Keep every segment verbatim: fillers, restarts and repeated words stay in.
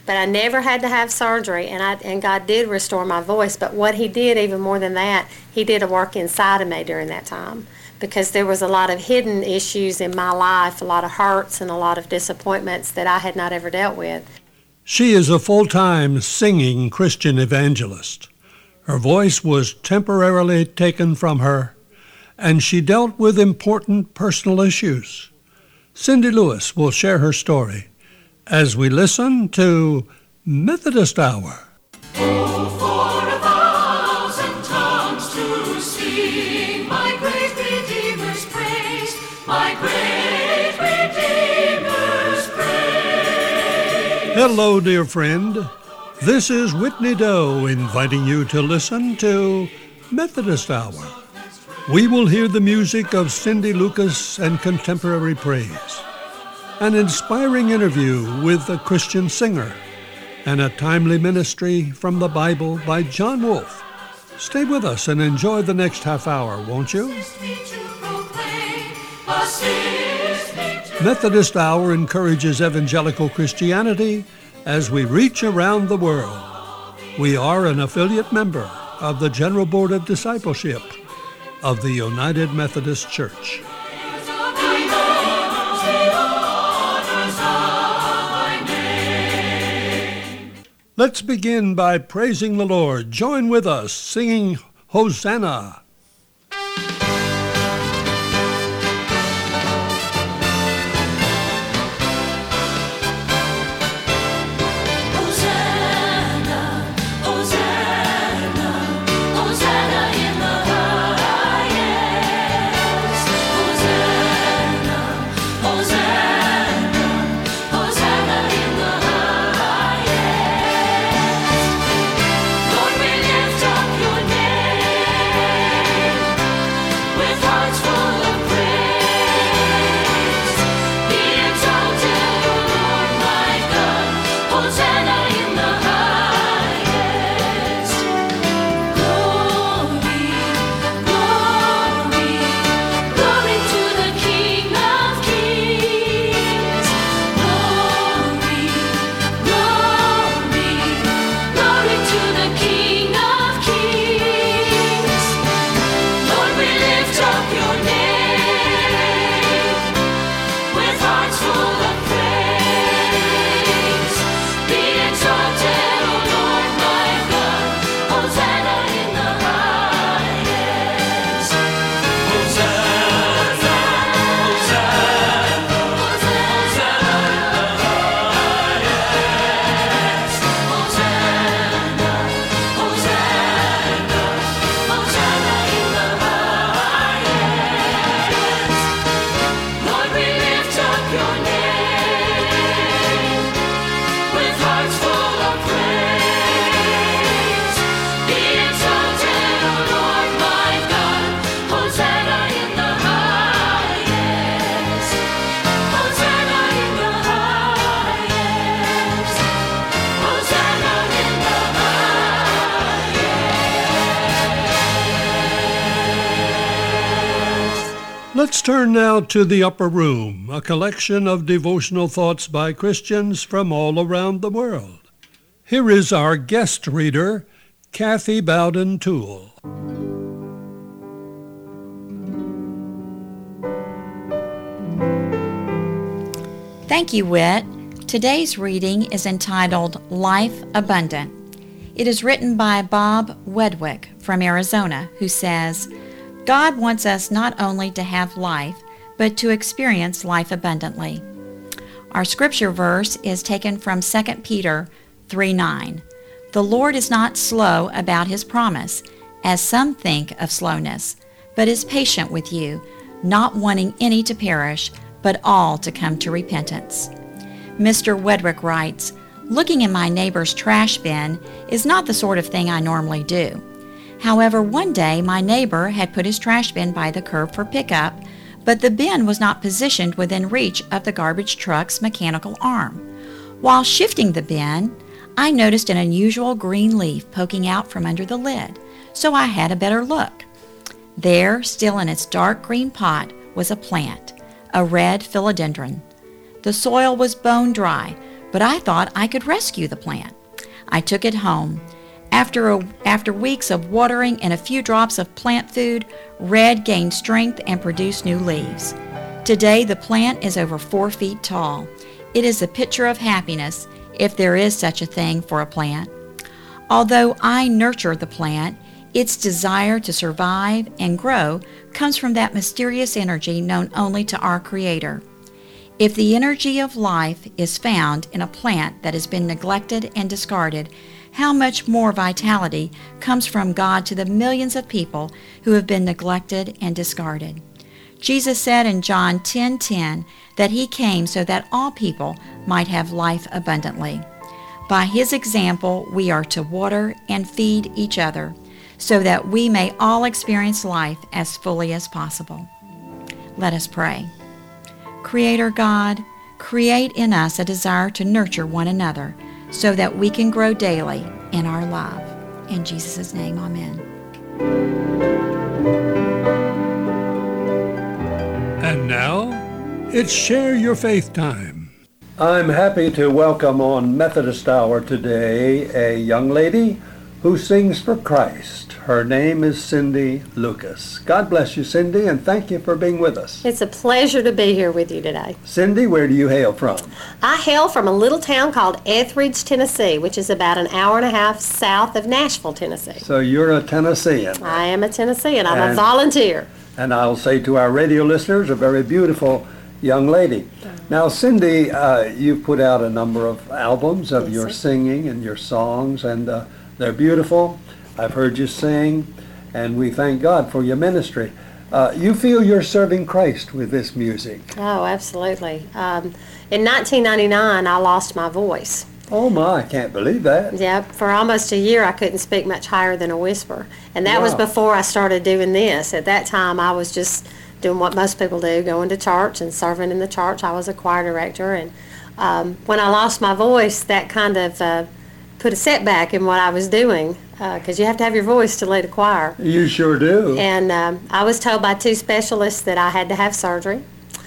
But I never had to have surgery, and I and God did restore my voice. But what He did, even more than that, He did a work inside of me during that time, because there was a lot of hidden issues in my life, a lot of hurts and a lot of disappointments that I had not ever dealt with. She is a full-time singing Christian evangelist. Her voice was temporarily taken from her, and she dealt with important personal issues. Cindy Lewis will share her story as we listen to Methodist Hour. Oh, for a thousand tongues to sing my great Redeemer's praise, my great Redeemer's praise. Hello, dear friend. This is Whitney Doe inviting you to listen to Methodist Hour. We will hear the music of Cindy Lucas and contemporary praise, an inspiring interview with a Christian singer, and a timely ministry from the Bible by John Wolfe. Stay with us and enjoy the next half hour, won't you? Methodist Hour encourages evangelical Christianity as we reach around the world. We are an affiliate member of the General Board of Discipleship of the United Methodist Church. Let's begin by praising the Lord. Join with us singing Hosanna. Let's turn now to The Upper Room, a collection of devotional thoughts by Christians from all around the world. Here is our guest reader, Kathy Bowden Toole. Thank you, Whit. Today's reading is entitled Life Abundant. It is written by Bob Wedwick from Arizona, who says, God wants us not only to have life, but to experience life abundantly. Our scripture verse is taken from Second Peter three nine. The Lord is not slow about his promise, as some think of slowness, but is patient with you, not wanting any to perish, but all to come to repentance. Mister Wedwick writes, looking in my neighbor's trash bin is not the sort of thing I normally do. However, one day my neighbor had put his trash bin by the curb for pickup, but the bin was not positioned within reach of the garbage truck's mechanical arm. While shifting the bin, I noticed an unusual green leaf poking out from under the lid, so I had a better look. There, still in its dark green pot, was a plant, a red philodendron. The soil was bone dry, but I thought I could rescue the plant. I took it home. After, a, after weeks of watering and a few drops of plant food, Red gained strength and produced new leaves. Today, the plant is over four feet tall. It is a picture of happiness, if there is such a thing for a plant. Although I nurture the plant, its desire to survive and grow comes from that mysterious energy known only to our Creator. If the energy of life is found in a plant that has been neglected and discarded, how much more vitality comes from God to the millions of people who have been neglected and discarded. Jesus said in John ten ten that he came so that all people might have life abundantly. By his example, we are to water and feed each other so that we may all experience life as fully as possible. Let us pray. Creator God, create in us a desire to nurture one another so that we can grow daily in our love. In Jesus' name, amen. And now, it's Share Your Faith time. I'm happy to welcome on Methodist Hour today a young lady who sings for Christ. Her name is Cindy Lucas. God bless you, Cindy, and thank you for being with us. It's a pleasure to be here with you today. Cindy, where do you hail from? I hail from a little town called Etheridge, Tennessee, which is about an hour and a half south of Nashville, Tennessee. So you're a Tennessean. I am a Tennessean. I'm And- a volunteer. And I'll say to our radio listeners, a very beautiful young lady. Now, Cindy, uh, you've put out a number of albums of Yes, your sir. singing and your songs, and uh, they're beautiful. I've heard you sing, and we thank God for your ministry. Uh, you feel you're serving Christ with this music. Oh, absolutely. Um, in nineteen ninety-nine, I lost my voice. Oh my, I can't believe that. Yep, for almost a year I couldn't speak much higher than a whisper. And that was Wow. before I started doing this. At that time I was just doing what most people do, going to church and serving in the church. I was a choir director, and um, when I lost my voice, that kind of uh, put a setback in what I was doing, because you have to have your voice to lead a choir. You sure do. And um, I was told by two specialists that I had to have surgery,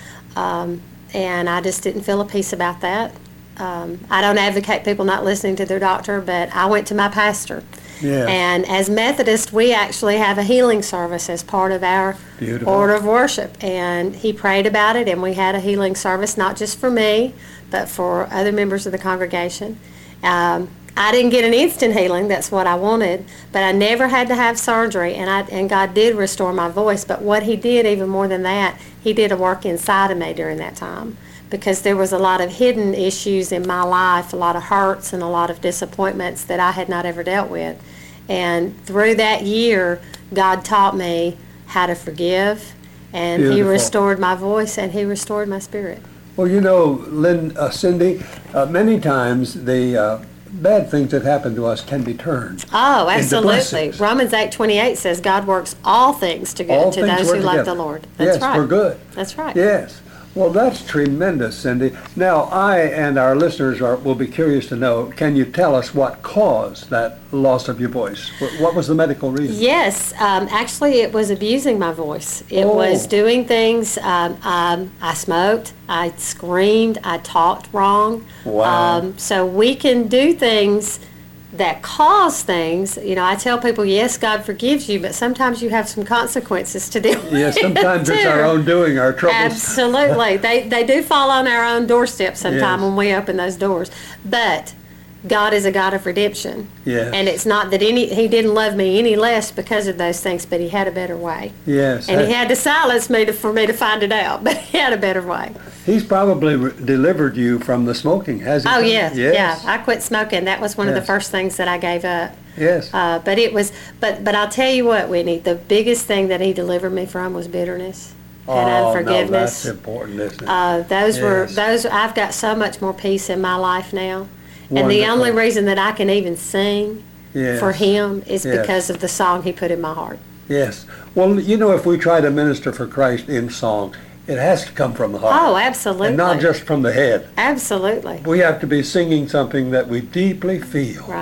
um, and I just didn't feel a peace about that. Um, I don't advocate people not listening to their doctor, but I went to my pastor. Yeah. And as Methodists, we actually have a healing service as part of our Beautiful. order of worship. And he prayed about it, and we had a healing service, not just for me, but for other members of the congregation. Um, I didn't get an instant healing, that's what I wanted, but I never had to have surgery, and I and God did restore my voice. But what he did, even more than that, he did a work inside of me during that time, because there was a lot of hidden issues in my life, a lot of hurts and a lot of disappointments that I had not ever dealt with. And through that year, God taught me how to forgive, and he Beautiful. restored my voice, and he restored my spirit. Well, you know, Lynn, uh, Cindy, uh, many times the uh, bad things that happen to us can be turned. Oh, into absolutely. blessings. Romans eight twenty-eight says God works all things to good All to things those work who love together. the Lord. That's yes, right. for good. That's right. Yes. Well, that's tremendous, Cindy. Now, I and our listeners are will be curious to know, can you tell us what caused that loss of your voice? What, what was the medical reason? Yes, um, actually, it was abusing my voice. It Oh. was doing things. Um, um, I smoked. I screamed. I talked wrong. Wow. Um, so we can do things that cause things. You know, I tell people, yes, God forgives you, but sometimes you have some consequences to deal with. Yes, sometimes it's too. our own doing, our troubles. Absolutely. they, they do fall on our own doorstep sometime Yes. when we open those doors. But God is a God of redemption. Yes. And it's not that any he didn't love me any less because of those things, but he had a better way. Yes. And he that- had to silence me to, for me to find it out, but he had a better way. He's probably re- delivered you from the smoking, has he? Oh, not? yes. Yes. Yeah. I quit smoking. That was one of the Yes. first things that I gave up. Yes. Uh, but it was, but, but I'll tell you what, Whitney, the biggest thing that he delivered me from was bitterness and oh, no, unforgiveness. that's important, isn't it? Uh, those were Yes. those. I've got so much more peace in my life now, and the Wonderful. only reason that I can even sing Yes. for him is Yes. because of the song he put in my heart. Yes. Well, you know, if we try to minister for Christ in song, it has to come from the heart. Oh, absolutely, And not just from the head. absolutely, We have to be singing something that we deeply feel. right.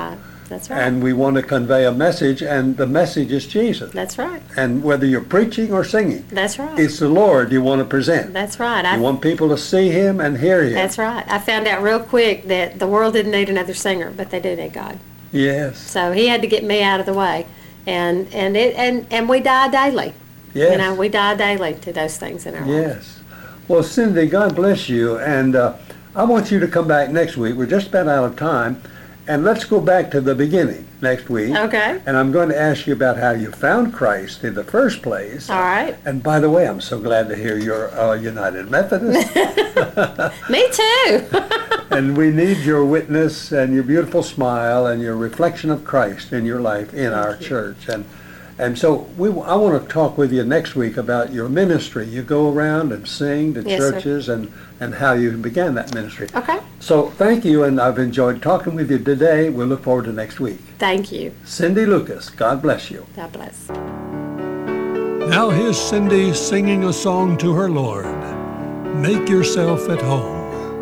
That's right. And we want to convey a message, and the message is Jesus. That's right. And whether you're preaching or singing, That's right. it's the Lord you want to present. That's right. You I, want people to see him and hear him. that's right. I found out real quick that the world didn't need another singer, but they do need God. Yes. So he had to get me out of the way. And and it and, and we die daily. Yes. You know, we die daily to those things in our life. Yes. Well, Cindy, God bless you. And uh, I want you to come back next week. We're just about out of time. And let's go back to the beginning next week. Okay. And I'm going to ask you about how you found Christ in the first place. All right. And by the way, I'm so glad to hear you're uh, United Methodist. Me too. And we need your witness and your beautiful smile and your reflection of Christ in your life in Thank our you. church. And and so we, I want to talk with you next week about your ministry. You go around and sing to Yes, sir. churches and, and how you began that ministry. Okay. So thank you, and I've enjoyed talking with you today. We'll look forward to next week. Thank you. Cindy Lucas, God bless you. God bless. Now here's Cindy singing a song to her Lord. Make yourself at home.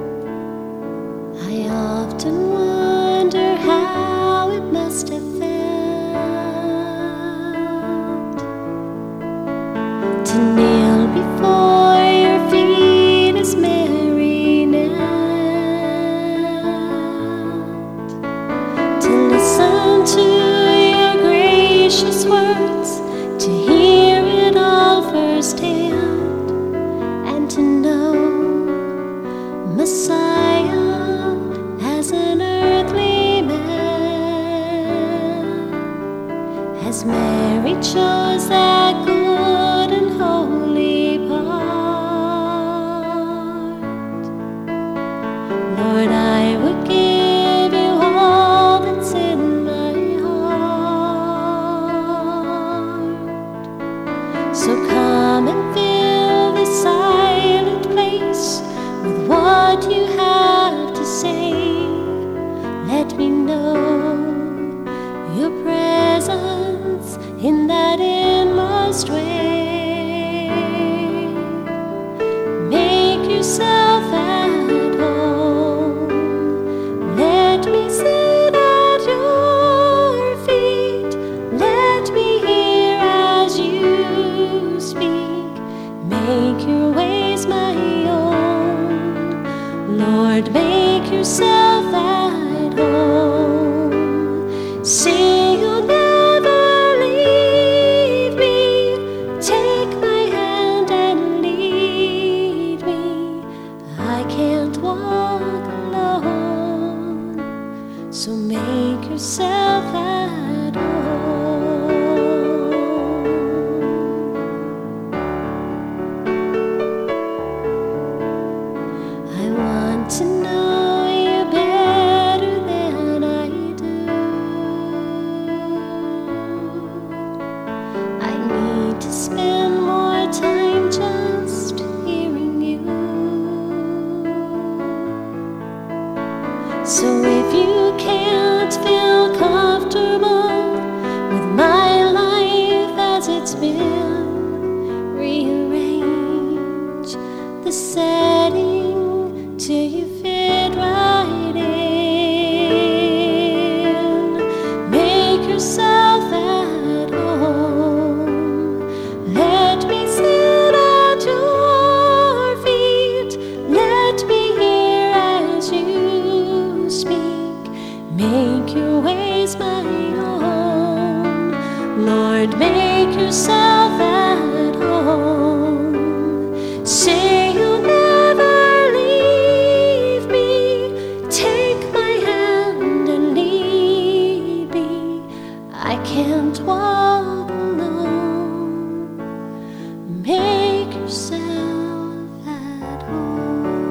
I often wonder how it must have felt to kneel before your feet as Mary knelt, to listen to your gracious words, to hear it all firsthand, and to know Messiah as an earthly man, as Mary chose that good and holy part. Lord, I would give you all that's in my heart. So come and fill this silent place with what you have to say. Let me know your presence in that inmost way. Make yourself at home. Let me sit at your feet. Let me hear as you speak. Make your ways my own. Lord, make yourself at home. Say you'll never leave me. Take my hand and lead me. I can't walk alone. So make yourself at home. I want to know you better than I do. I need to spend more time just hearing you. So if you can't feel comfortable with my life as it's been, rearrange the setting till you fit right in. Make yourself at home. Let me sit at your feet. Let me hear as you speak. Make your ways my own. Lord, make yourself at home. Say you'll never leave me. Take my hand and lead me. I can't walk alone. Make yourself at home.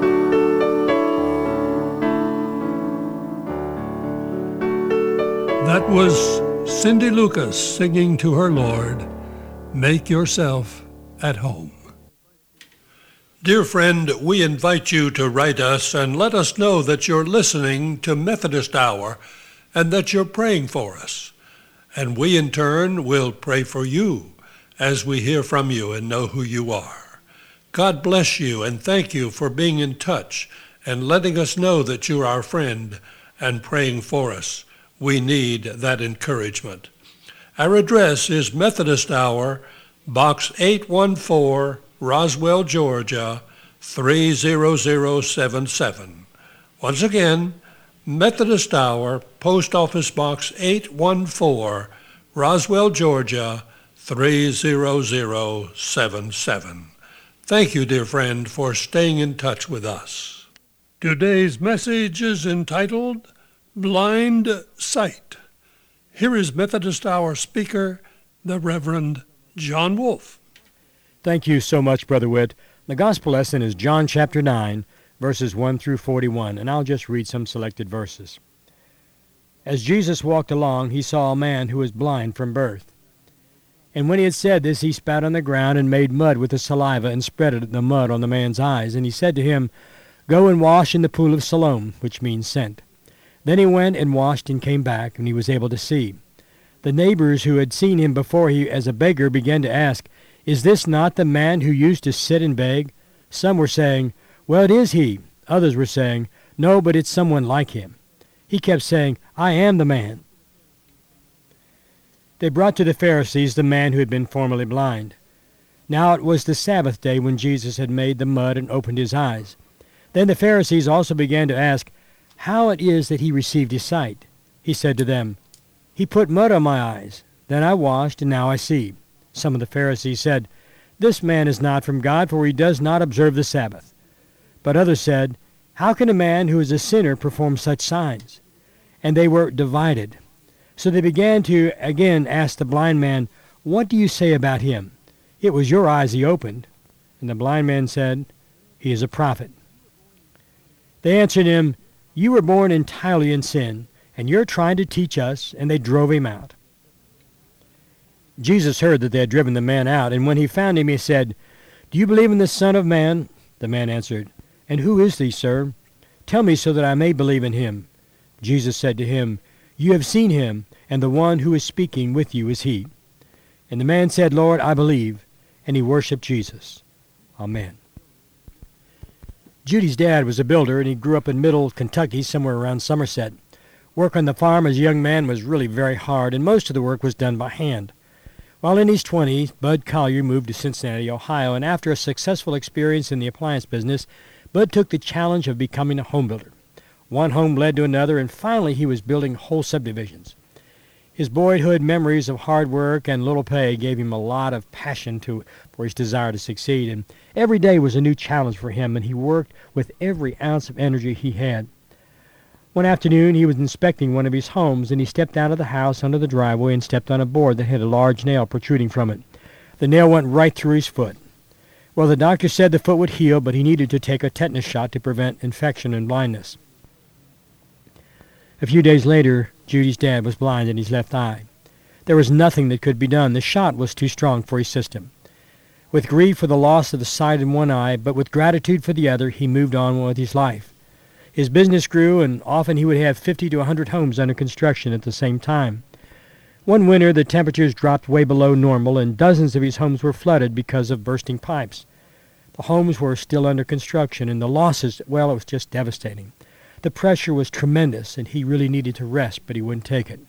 That was Cindy Lucas singing to her Lord, Make Yourself at Home. Dear friend, we invite you to write us and let us know that you're listening to Methodist Hour and that you're praying for us. And we in turn will pray for you as we hear from you and know who you are. God bless you and thank you for being in touch and letting us know that you're our friend and praying for us. We need that encouragement. Our address is Methodist Hour, Box eight one four, Roswell, Georgia, three zero zero seven seven. Once again, Methodist Hour, Post Office Box eight one four, Roswell, Georgia, three zero zero seven seven. Thank you, dear friend, for staying in touch with us. Today's message is entitled Blind Sight. Here is Methodist Hour speaker, the Reverend John Wolfe. Thank you so much, Brother Witt. The gospel lesson is John chapter nine, verses one through forty-one, and I'll just read some selected verses. As Jesus walked along, he saw a man who was blind from birth. And when he had said this, he spat on the ground and made mud with the saliva and spread the mud on the man's eyes. And he said to him, Go and wash in the pool of Siloam, which means sent. Then he went and washed and came back, and he was able to see. The neighbors who had seen him before he as a beggar began to ask, Is this not the man who used to sit and beg? Some were saying, Well, it is he. Others were saying, No, but it's someone like him. He kept saying, I am the man. They brought to the Pharisees the man who had been formerly blind. Now it was the Sabbath day when Jesus had made the mud and opened his eyes. Then the Pharisees also began to ask how it is that he received his sight. He said to them, He put mud on my eyes. Then I washed, and now I see. Some of the Pharisees said, This man is not from God, for he does not observe the Sabbath. But others said, How can a man who is a sinner perform such signs? And they were divided. So they began to again ask the blind man, What do you say about him? It was your eyes he opened. And the blind man said, He is a prophet. They answered him, You were born entirely in sin, and you're trying to teach us, and they drove him out. Jesus heard that they had driven the man out, and when he found him, he said, Do you believe in the Son of Man? The man answered, And who is he, sir? Tell me so that I may believe in him. Jesus said to him, You have seen him, and the one who is speaking with you is he. And the man said, Lord, I believe, and he worshipped Jesus. Amen. Judy's dad was a builder, and he grew up in middle Kentucky, somewhere around Somerset. Work on the farm as a young man was really very hard, and most of the work was done by hand. While in his twenties, Bud Collier moved to Cincinnati, Ohio, and after a successful experience in the appliance business, Bud took the challenge of becoming a home builder. One home led to another, and finally he was building whole subdivisions. His boyhood memories of hard work and little pay gave him a lot of passion to, for his desire to succeed, and every day was a new challenge for him, and he worked with every ounce of energy he had. One afternoon he was inspecting one of his homes, and he stepped out of the house under the driveway and stepped on a board that had a large nail protruding from it. The nail went right through his foot. Well, the doctor said the foot would heal, but he needed to take a tetanus shot to prevent infection and blindness. A few days later, Judy's dad was blind in his left eye. There was nothing that could be done. The shot was too strong for his system. With grief for the loss of the sight in one eye, but with gratitude for the other, he moved on with his life. His business grew, and often he would have fifty to a hundred homes under construction at the same time. One winter, the temperatures dropped way below normal, and dozens of his homes were flooded because of bursting pipes. The homes were still under construction, and the losses, well, it was just devastating. The pressure was tremendous, and he really needed to rest, but he wouldn't take it.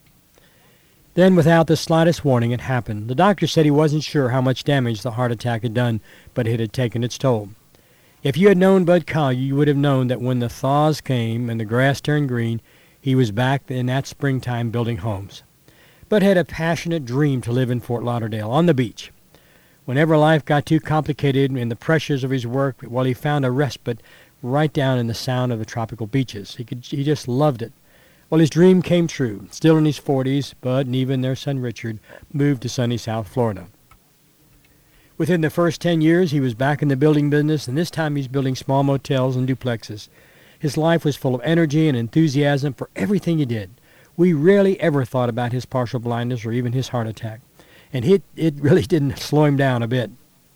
Then, without the slightest warning, it happened. The doctor said he wasn't sure how much damage the heart attack had done, but it had taken its toll. If you had known Bud Collier, you would have known that when the thaws came and the grass turned green, he was back in that springtime building homes. Bud had a passionate dream to live in Fort Lauderdale, on the beach. Whenever life got too complicated and the pressures of his work, well, he found a respite right down in the sound of the tropical beaches. He could, he just loved it. Well, his dream came true. Still in his forties, Bud and even their son Richard moved to sunny South Florida. Within the first ten years, he was back in the building business, and this time he's building small motels and duplexes. His life was full of energy and enthusiasm for everything he did. We rarely ever thought about his partial blindness or even his heart attack, and it, it really didn't slow him down a bit.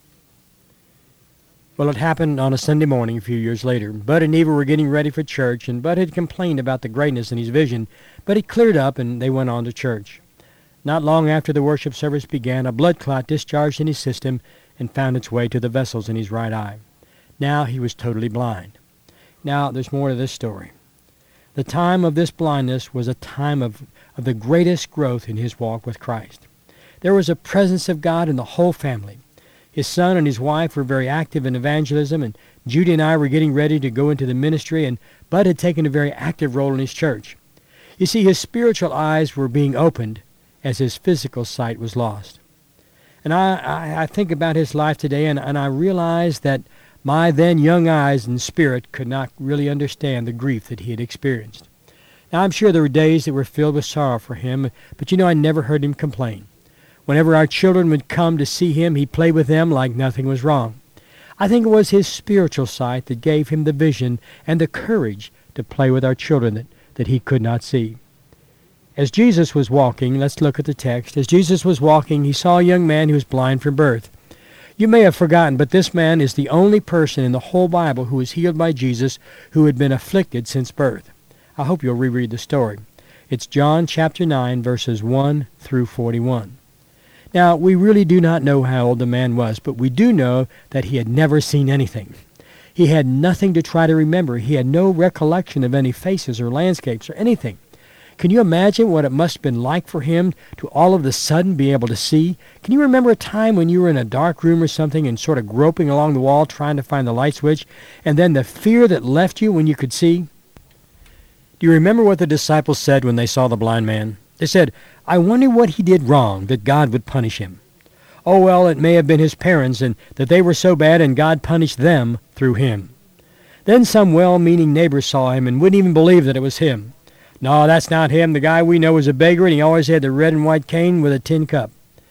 Well, it happened on a Sunday morning a few years later. Bud and Eva were getting ready for church, and Bud had complained about the greatness in his vision, but it cleared up and they went on to church. Not long after the worship service began, a blood clot discharged in his system and found its way to the vessels in his right eye. Now he was totally blind. Now there's more to this story. The time of this blindness was a time of, of the greatest growth in his walk with Christ. There was a presence of God in the whole family. His son and his wife were very active in evangelism, and Judy and I were getting ready to go into the ministry, and Bud had taken a very active role in his church. You see, his spiritual eyes were being opened as his physical sight was lost. And I, I, I think about his life today, and, and I realize that my then young eyes and spirit could not really understand the grief that he had experienced. Now, I'm sure there were days that were filled with sorrow for him, but you know, I never heard him complain. Whenever our children would come to see him, he played with them like nothing was wrong. I think it was his spiritual sight that gave him the vision and the courage to play with our children that, that he could not see. As Jesus was walking, let's look at the text. As Jesus was walking, he saw a young man who was blind from birth. You may have forgotten, but this man is the only person in the whole Bible who was healed by Jesus who had been afflicted since birth. I hope you'll reread the story. It's John chapter nine, verses one through forty-one. Now, we really do not know how old the man was, but we do know that he had never seen anything. He had nothing to try to remember. He had no recollection of any faces or landscapes or anything. Can you imagine what it must have been like for him to all of a sudden be able to see? Can you remember a time when you were in a dark room or something and sort of groping along the wall trying to find the light switch, and then the fear that left you when you could see? Do you remember what the disciples said when they saw the blind man? They said, "I wonder what he did wrong that God would punish him." Oh, well, it may have been his parents, and that they were so bad and God punished them through him. Then some well-meaning neighbors saw him and wouldn't even believe that it was him. "No, that's not him. The guy we know is a beggar, and he always had the red and white cane with a tin cup."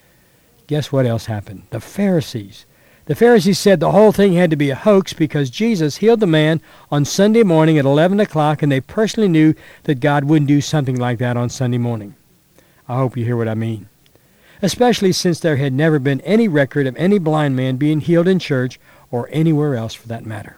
Guess what else happened? The Pharisees. The Pharisees said the whole thing had to be a hoax because Jesus healed the man on Sunday morning at eleven o'clock, and they personally knew that God wouldn't do something like that on Sunday morning. I hope you hear what I mean. Especially since there had never been any record of any blind man being healed in church or anywhere else for that matter.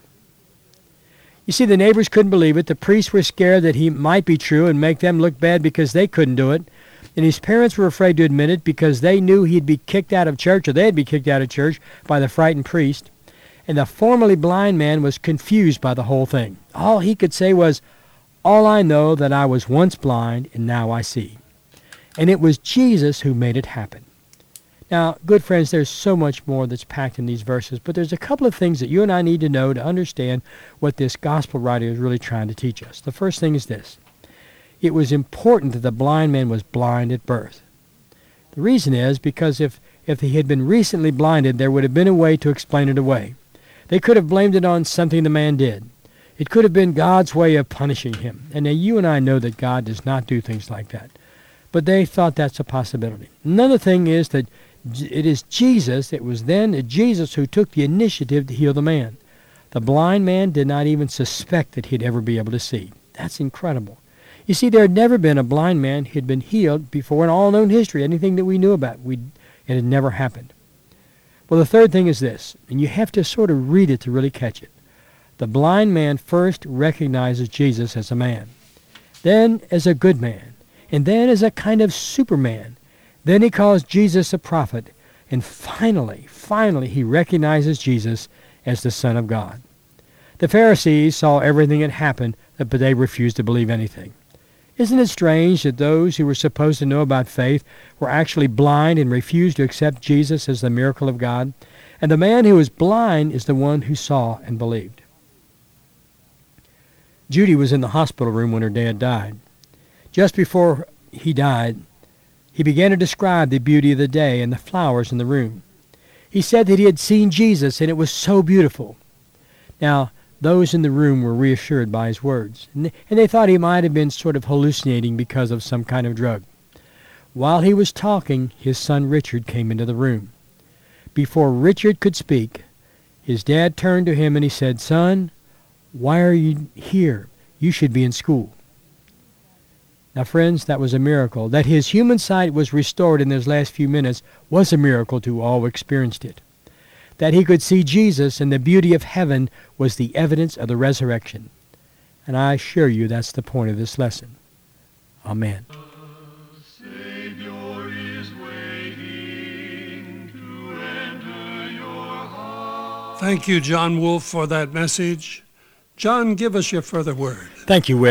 You see, the neighbors couldn't believe it. The priests were scared that he might be true and make them look bad because they couldn't do it. And his parents were afraid to admit it because they knew he'd be kicked out of church, or they'd be kicked out of church by the frightened priest. And the formerly blind man was confused by the whole thing. All he could say was, "All I know that I was once blind and now I see." And it was Jesus who made it happen. Now, good friends, there's so much more that's packed in these verses, but there's a couple of things that you and I need to know to understand what this gospel writer is really trying to teach us. The first thing is this. It was important that the blind man was blind at birth. The reason is because if, if he had been recently blinded, there would have been a way to explain it away. They could have blamed it on something the man did. It could have been God's way of punishing him. And now you and I know that God does not do things like that. But they thought that's a possibility. Another thing is that it is Jesus, it was then Jesus who took the initiative to heal the man. The blind man did not even suspect that he'd ever be able to see. That's incredible. You see, there had never been a blind man who had been healed before in all known history, anything that we knew about. We, it had never happened. Well, the third thing is this, and you have to sort of read it to really catch it. The blind man first recognizes Jesus as a man, then as a good man, and then as a kind of superman. Then he calls Jesus a prophet, and finally, finally he recognizes Jesus as the Son of God. The Pharisees saw everything that happened, but they refused to believe anything. Isn't it strange that those who were supposed to know about faith were actually blind and refused to accept Jesus as the miracle of God? And the man who was blind is the one who saw and believed. Judy was in the hospital room when her dad died. Just before he died, he began to describe the beauty of the day and the flowers in the room. He said that he had seen Jesus, and it was so beautiful. Now, those in the room were reassured by his words, and they thought he might have been sort of hallucinating because of some kind of drug. While he was talking, his son Richard came into the room. Before Richard could speak, his dad turned to him and he said, "Son, why are you here? You should be in school." Now, friends, that was a miracle. That his human sight was restored in those last few minutes was a miracle to all who experienced it. That he could see Jesus and the beauty of heaven was the evidence of the resurrection. And I assure you that's the point of this lesson. Amen. Savior is waiting to enter your heart. Thank you, John Wolfe, for that message. John, give us your further word. Thank you, Whit.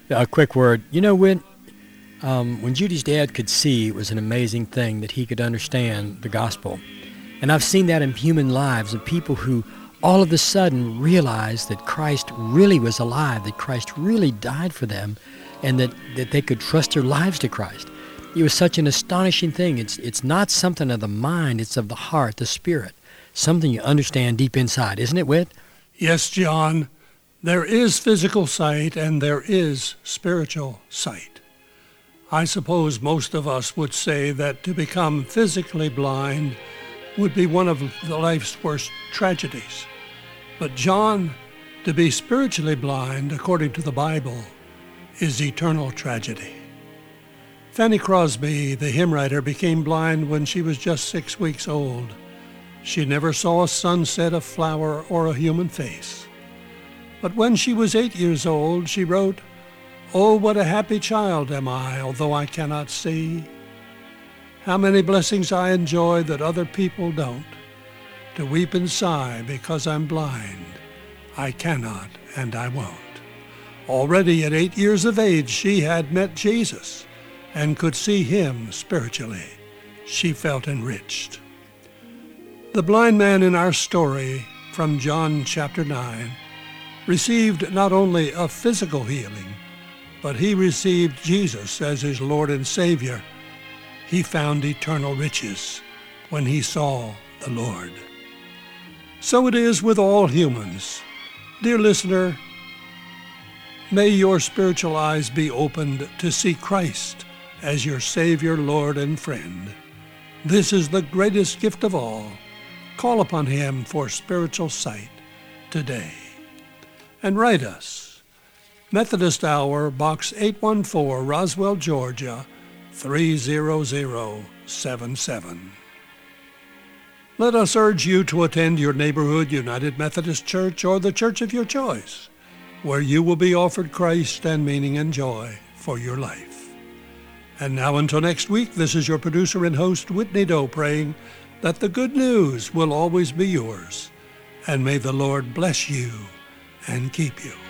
A quick word. You know, when um, when Judy's dad could see, it was an amazing thing that he could understand the gospel. And I've seen that in human lives of people who all of a sudden realized that Christ really was alive, that Christ really died for them, and that, that they could trust their lives to Christ. It was such an astonishing thing. It's it's not something of the mind, it's of the heart, the spirit, something you understand deep inside, isn't it, Whit? Yes, John. There is physical sight and there is spiritual sight. I suppose most of us would say that to become physically blind would be one of life's worst tragedies. But John, to be spiritually blind, according to the Bible, is eternal tragedy. Fanny Crosby, the hymn writer, became blind when she was just six weeks old. She never saw a sunset, a flower, or a human face. But when she was eight years old, she wrote, "Oh, what a happy child am I, although I cannot see. How many blessings I enjoy that other people don't. To weep and sigh because I'm blind, I cannot and I won't." Already at eight years of age, she had met Jesus and could see him spiritually. She felt enriched. The blind man in our story from John chapter nine received not only a physical healing, but he received Jesus as his Lord and Savior. He found eternal riches when he saw the Lord. So it is with all humans. Dear listener, may your spiritual eyes be opened to see Christ as your Savior, Lord, and friend. This is the greatest gift of all. Call upon him for spiritual sight today. And write us, Methodist Hour, Box eight one four, Roswell, Georgia, three zero zero seven seven. Let us urge you to attend your neighborhood United Methodist Church or the church of your choice, where you will be offered Christ and meaning and joy for your life. And now until next week, this is your producer and host, Whitney Doe, praying that the good news will always be yours, and may the Lord bless you and keep you.